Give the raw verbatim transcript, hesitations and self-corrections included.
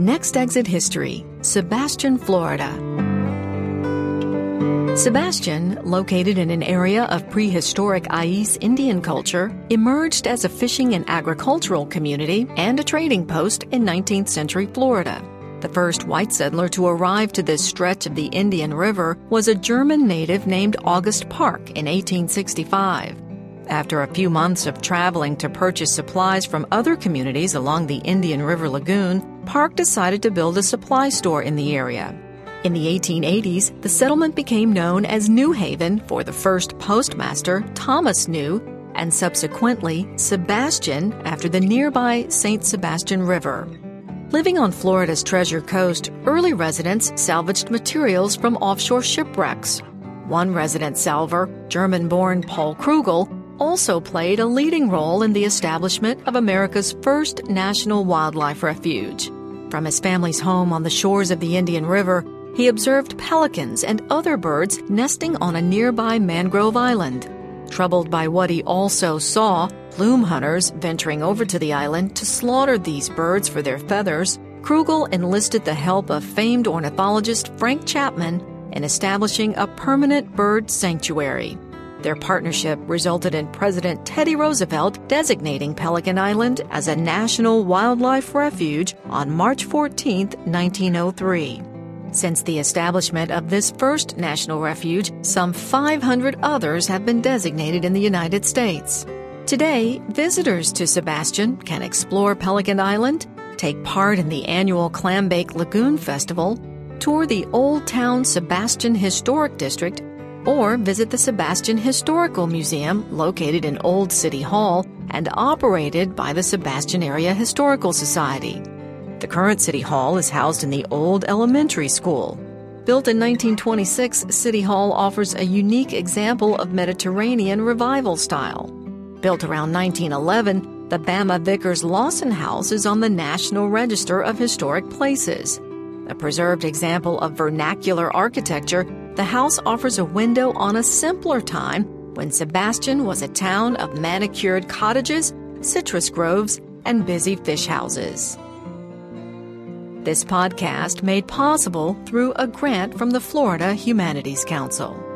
Next Exit History, Sebastian, Florida. Sebastian, located in an area of prehistoric Ais Indian culture, emerged as a fishing and agricultural community and a trading post in nineteenth century Florida. The first white settler to arrive to this stretch of the Indian River was a German native named August Park in eighteen sixty-five. After a few months of traveling to purchase supplies from other communities along the Indian River Lagoon, Park decided to build a supply store in the area. In the eighteen eighties, the settlement became known as New Haven for the first postmaster, Thomas New, and subsequently Sebastian after the nearby Saint Sebastian River. Living on Florida's Treasure Coast, early residents salvaged materials from offshore shipwrecks. One resident salver, German-born Paul Krugel, also played a leading role in the establishment of America's first national wildlife refuge. From his family's home on the shores of the Indian River, he observed pelicans and other birds nesting on a nearby mangrove island. Troubled by what he also saw, plume hunters venturing over to the island to slaughter these birds for their feathers, Krugel enlisted the help of famed ornithologist Frank Chapman in establishing a permanent bird sanctuary. Their partnership resulted in President Teddy Roosevelt designating Pelican Island as a national wildlife refuge on March fourteenth, nineteen oh three. Since the establishment of this first national refuge, some five hundred others have been designated in the United States. Today, visitors to Sebastian can explore Pelican Island, take part in the annual Clambake Lagoon Festival, tour the Old Town Sebastian Historic District, or visit the Sebastian Historical Museum located in Old City Hall and operated by the Sebastian Area Historical Society. The current City Hall is housed in the old elementary school. Built in nineteen twenty-six, City Hall offers a unique example of Mediterranean revival style. Built around nineteen eleven, the Bama Vickers Lawson House is on the National Register of Historic Places. A preserved example of vernacular architecture, the house offers a window on a simpler time when Sebastian was a town of manicured cottages, citrus groves, and busy fish houses. This podcast made possible through a grant from the Florida Humanities Council.